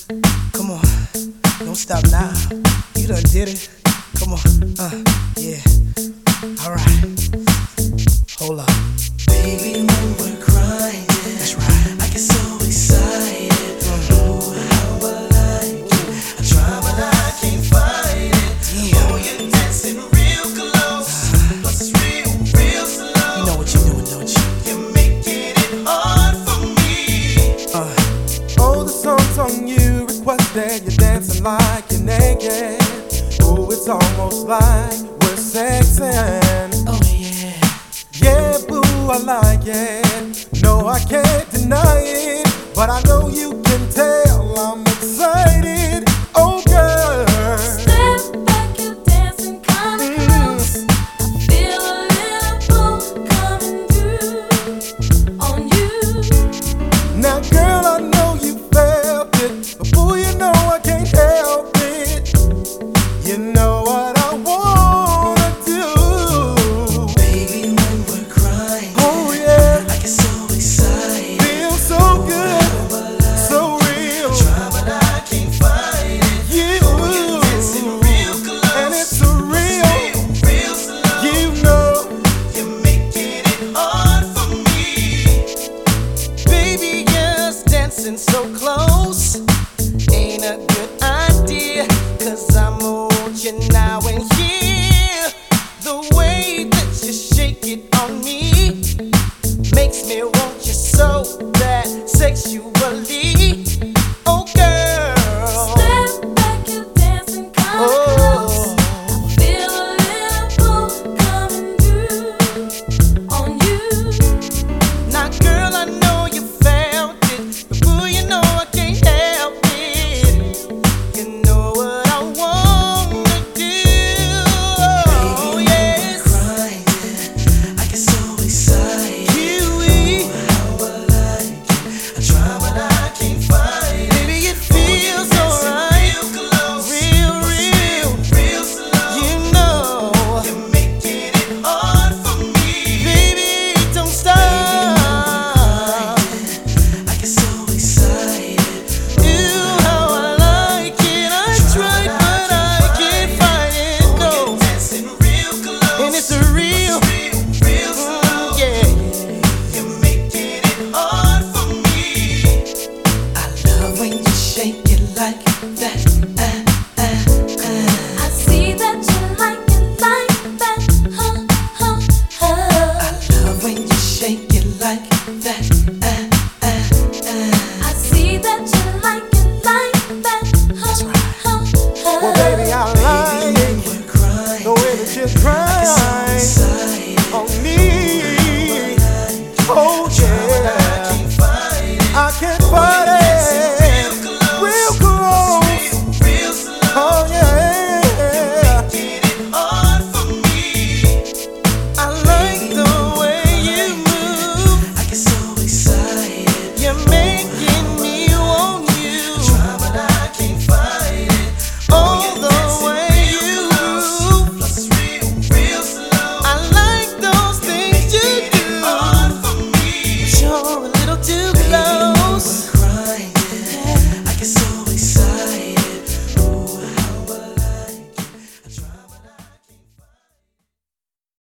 Come on, don't stop now. You done did it. Come on, yeah. Alright, hold up. Baby, when we're crying, That's right. I get so excited. Oh, how I like it. I try, but I can't fight it. Damn. Oh, you're dancing real close. Plus it's real slow. You know what you're doing, don't you? You're making it hard for me. Oh, the song's on you, requested. You're dancing like you're naked. Oh, it's almost like we're sexing. Oh yeah. Yeah, boo, I like it. No, I can't deny it. But I know you can tell I'm excited. Oh, girl. Step back, you're dancing kinda close. I feel a little pull coming through on you. Now, girl, I know you felt it. But boy, you know I can't help it. You know what I wanna do. Baby, when we're crying, Oh, yeah. I get so excited. Feels so good, so real. Try, but I can't fight it. You, Oh, you're dancing real close. and it's a real. Real slow. You know, You're making it hard for me. Baby, just dancing so close ain't a good idea. 'Cause I'm on you now and here. The way that you shake it on me makes me want you so bad sexually. Oh, girl. Step back, you're dancing kinda close. I feel a little pull coming through on you. Now, girl, I know you felt it, but boy, you know I can't help it. You know what I wanna do. Oh, yes. Crying, I get so excited. Kiwi, how I like it. I try, but I can't fight it. Baby, it feels alright. Real slow. You know you're making it hard for me. Baby, don't stop. I get so excited. Ooh, how I like it. I tried, but I can't fight it. No, dancing real close, and it's a real slow. Yeah, you're making it hard for me. I love when you shake it like that.